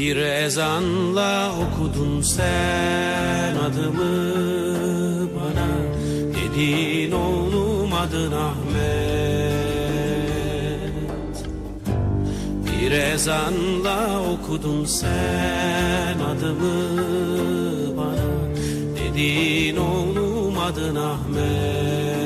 Bir ezanla okudun sen adımı bana, dedin oğlum adın Ahmet. Bir ezanla okudun sen adımı bana, dedin oğlum adın Ahmet.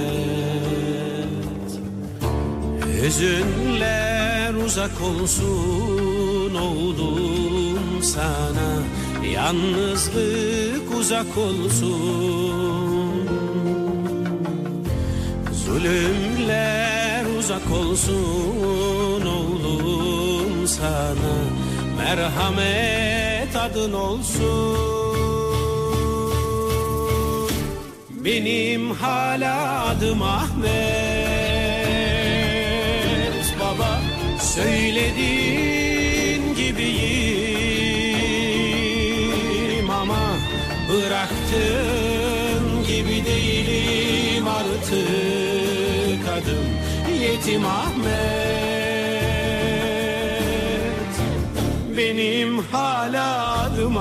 Hüzünler uzak olsun oğlum sana, yalnızlık uzak olsun. Zulümler uzak olsun oğlum sana, merhamet adın olsun. Benim hala adım Ahmet baba, söylediğin gibiyim ama bıraktığın gibi değilim artık. Adım yetim Ahmet, benim hala adım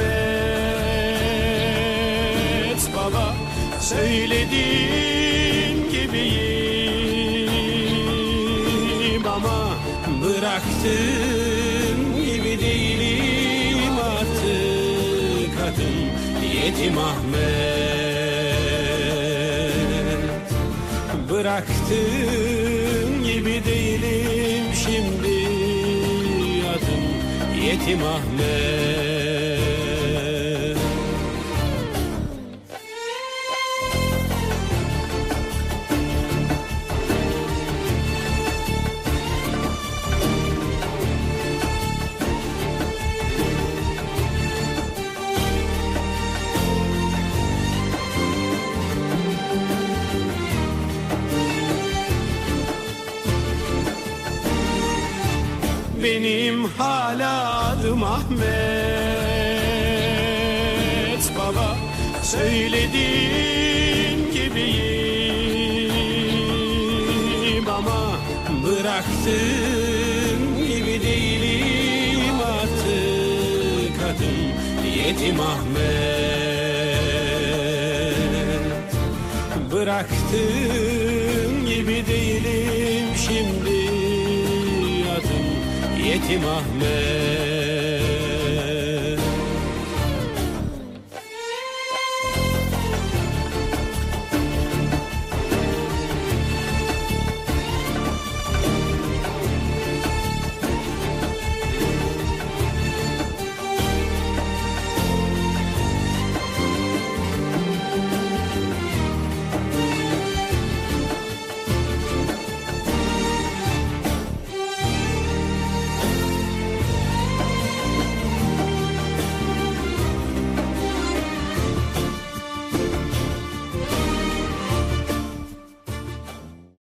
Ahmet baba, söylediğin gibiyim ama bıraktığın gibi değilim artık. Adım yetim Ahmet, bıraktığın gibi değilim şimdi. Adım yetim Ahmet. Benim hala adım Ahmet baba, söylediğin gibiyim ama bıraktığın gibi değilim artık. Adım yetim Ahmet, bıraktığın gibi değilim şimdi. Adım yetim Ahmet.